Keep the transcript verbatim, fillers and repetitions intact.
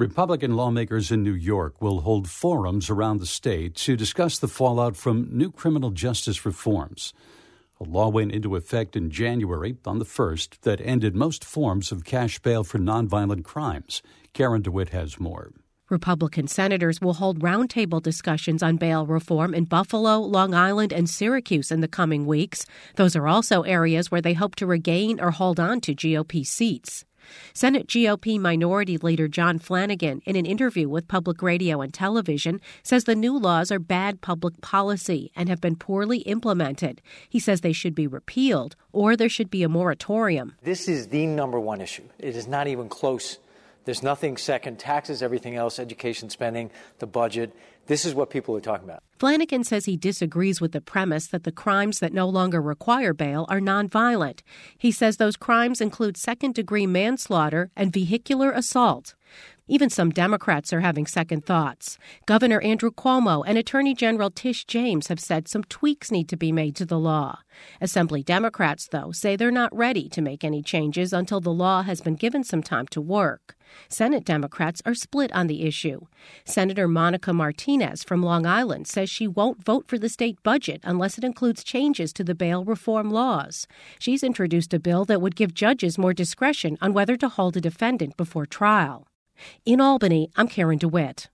Republican lawmakers in New York will hold forums around the state to discuss the fallout from new criminal justice reforms. A law went into effect in January on the first that ended most forms of cash bail for nonviolent crimes. Karen DeWitt has more. Republican senators will hold roundtable discussions on bail reform in Buffalo, Long Island, and Syracuse in the coming weeks. Those are also areas where they hope to regain or hold on to G O P seats. Senate G O P Minority Leader John Flanagan, in an interview with Public Radio and Television, says the new laws are bad public policy and have been poorly implemented. He says they should be repealed or there should be a moratorium. This is the number one issue. It is not even close. There's nothing second. Taxes, everything else, education spending, the budget. This is what people are talking about. Flanagan says he disagrees with the premise that the crimes that no longer require bail are nonviolent. He says those crimes include second-degree manslaughter and vehicular assault. Even some Democrats are having second thoughts. Governor Andrew Cuomo and Attorney General Tish James have said some tweaks need to be made to the law. Assembly Democrats, though, say they're not ready to make any changes until the law has been given some time to work. Senate Democrats are split on the issue. Senator Monica Martinez from Long Island says she won't vote for the state budget unless it includes changes to the bail reform laws. She's introduced a bill that would give judges more discretion on whether to hold a defendant before trial. In Albany, I'm Karen DeWitt.